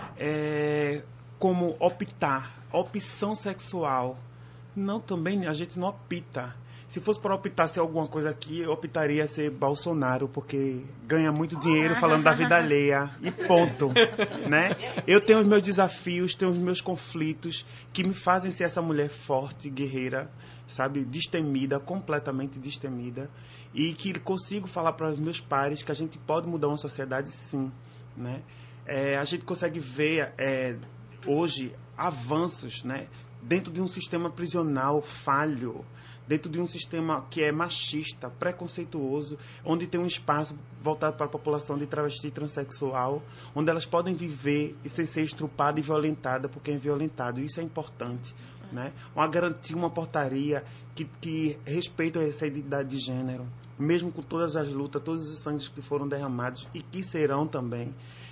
É, como optar, opção sexual. Não, também a gente não opta. Se fosse para optar ser alguma coisa aqui, eu optaria ser Bolsonaro, porque ganha muito dinheiro falando da vida alheia e ponto, né? Eu tenho os meus desafios, tenho os meus conflitos que me fazem ser essa mulher forte, guerreira, sabe? Destemida, completamente destemida, e que consigo falar para os meus pares que a gente pode mudar uma sociedade, sim, né? É, a gente consegue ver é, hoje avanços, né? Dentro de um sistema prisional falho, dentro de um sistema que é machista, preconceituoso, onde tem um espaço voltado para a população de travesti e transexual, onde elas podem viver e sem ser estrupada e violentada por quem é violentado. Isso é importante, né? Uma garantia, uma portaria que, que respeita essa identidade de gênero, mesmo com todas as lutas, todos os sangues que foram derramados e que serão também.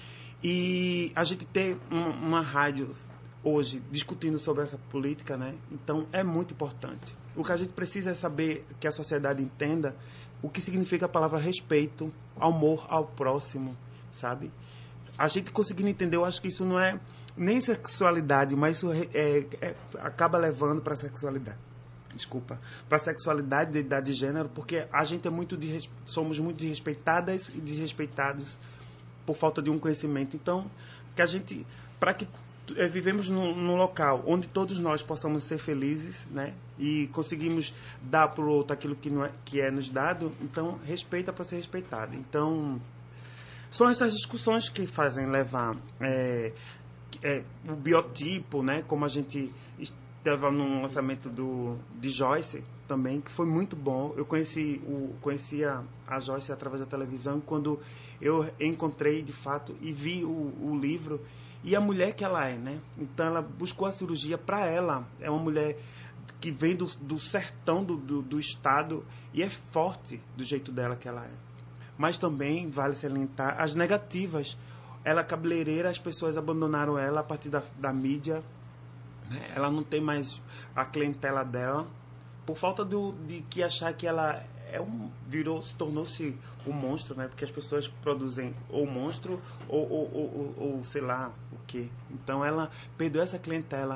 E a gente ter uma, uma rádio hoje discutindo sobre essa política, né? Então é muito importante. O que a gente precisa é saber que a sociedade entenda o que significa a palavra respeito, amor ao próximo, sabe? A gente conseguindo entender, eu acho que isso não é nem sexualidade, mas isso é, é, é, acaba levando para a sexualidade. Desculpa, para a sexualidade, identidade de gênero, porque a gente é muito de, somos muito desrespeitadas e desrespeitados por falta de um conhecimento. Então, que a gente, para que é, vivemos num, num local onde todos nós possamos ser felizes, né? E conseguimos dar para o outro aquilo que, não é, que é nos dado, então respeita para ser respeitado. Então, são essas discussões que fazem levar é, é, o biotipo, né? Como a gente estava no lançamento do, de Joyce também, que foi muito bom. Eu conheci o, conhecia a Joyce através da televisão, e quando eu encontrei de fato e vi o, o livro e a mulher que ela é, né? Então ela buscou a cirurgia para ela. É uma mulher que vem do, do sertão do, do, do estado e é forte do jeito dela que ela é. Mas também vale salientar as negativas. Ela é cabeleireira, as pessoas abandonaram ela a partir da, da mídia, né? Ela não tem mais a clientela dela por falta do, de que achar que ela é um, virou, se tornou-se um monstro, né? Porque as pessoas produzem ou monstro ou, ou, ou, ou, ou sei lá o que. Então ela perdeu essa clientela.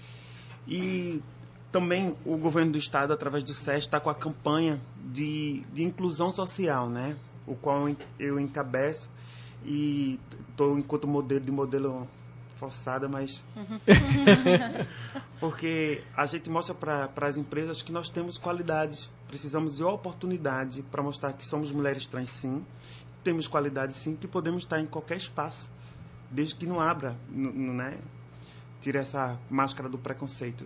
E também o governo do estado, através do SES, está com a campanha de, de inclusão social, né? O qual eu encabeço e estou enquanto modelo de modelo forçada, mas porque a gente mostra para as empresas que nós temos qualidades, precisamos de oportunidade para mostrar que somos mulheres trans, sim, temos qualidade, sim, que podemos estar em qualquer espaço, desde que não abra, n- n- né? Tire essa máscara do preconceito.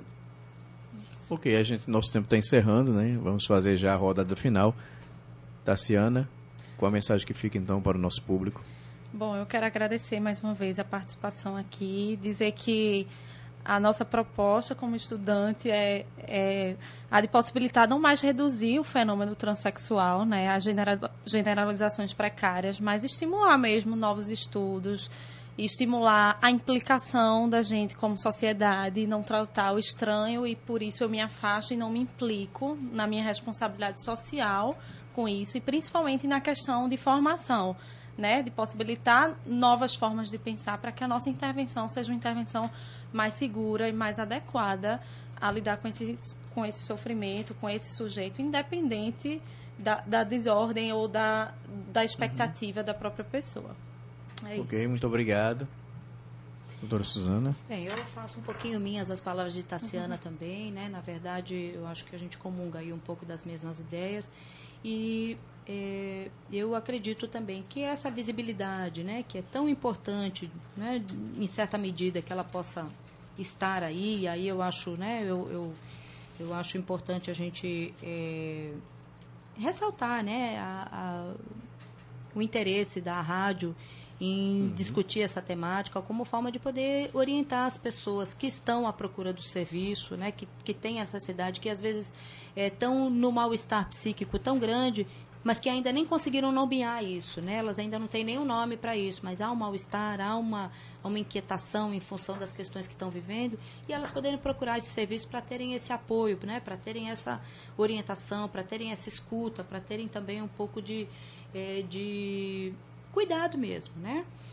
Ok, a gente, nosso tempo está encerrando, né? Vamos fazer já a rodada final. Tassiana, qual a mensagem que fica então para o nosso público? Bom, eu quero agradecer mais uma vez a participação aqui, dizer que a nossa proposta como estudante é, é a de possibilitar não mais reduzir o fenômeno transexual, né, a genera- generalizações precárias, mas estimular mesmo novos estudos, e estimular a implicação da gente como sociedade, não tratar o estranho, e por isso eu me afasto e não me implico na minha responsabilidade social com isso, e principalmente na questão de formação, né, de possibilitar novas formas de pensar para que a nossa intervenção seja uma intervenção mais segura e mais adequada a lidar com esse, com esse sofrimento, com esse sujeito, independente da, da desordem ou da, da expectativa uhum. da própria pessoa. É ok, isso. Muito obrigado. Doutora Suzana? Bem, eu faço um pouquinho minhas as palavras de Tassiana uhum. também, né? Na verdade, eu acho que a gente comunga aí um pouco das mesmas ideias. E é, eu acredito também que essa visibilidade, né, que é tão importante, né, em certa medida que ela possa estar aí, aí eu acho, né, eu, eu, eu acho importante a gente é, ressaltar, né, a, a, o interesse da rádio em uhum. discutir essa temática como forma de poder orientar as pessoas que estão à procura do serviço, né, que, que têm essa necessidade, que às vezes estão é, no mal-estar psíquico tão grande, mas que ainda nem conseguiram nomear isso, né? Elas ainda não têm nenhum nome para isso, mas há um mal-estar, há uma, uma inquietação em função das questões que estão vivendo, e elas poderem procurar esse serviço para terem esse apoio, né? Para terem essa orientação, para terem essa escuta, para terem também um pouco de, é, de cuidado mesmo, né?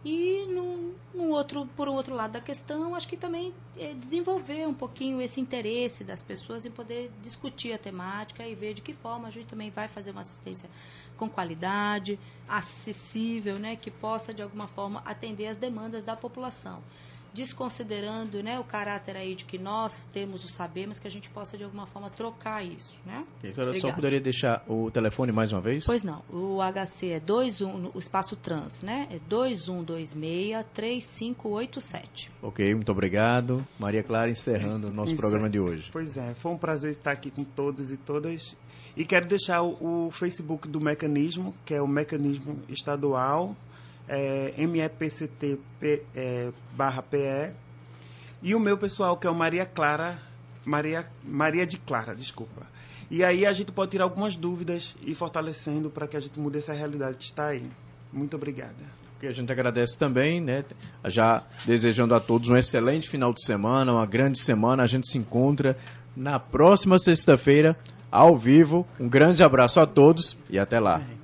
E no, no outro, por um outro lado da questão, acho que também é desenvolver um pouquinho esse interesse das pessoas em poder discutir a temática e ver de que forma a gente também vai fazer uma assistência com qualidade, acessível, né, que possa de alguma forma atender as demandas da população, desconsiderando, né, o caráter aí de que nós temos o saber, mas que a gente possa de alguma forma trocar isso, né? Okay, senhora, só poderia deixar o telefone mais uma vez? Pois não, o H C é dois um, o espaço trans, né? É dois um dois seis, três cinco oito sete. Ok, muito obrigado. Maria Clara, encerrando o nosso Isso programa é. de hoje. Pois é, foi um prazer estar aqui com todos e todas. E quero deixar o, o Facebook do mecanismo, que é o Mecanismo Estadual, é, M E P C T é, barra P E, e o meu pessoal, que é o Maria Clara, Maria, Maria de Clara, desculpa. E aí a gente pode tirar algumas dúvidas e ir fortalecendo para que a gente mude essa realidade que está aí. Muito obrigada. Que a gente agradece também, né? Já desejando a todos um excelente final de semana, uma grande semana. A gente se encontra na próxima sexta-feira, ao vivo. Um grande abraço a todos e até lá. É.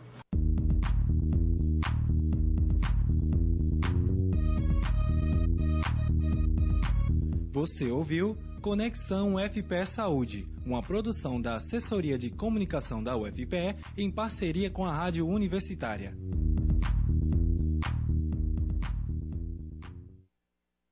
Você ouviu Conexão U F P E Saúde, uma produção da Assessoria de Comunicação da U F P E em parceria com a Rádio Universitária.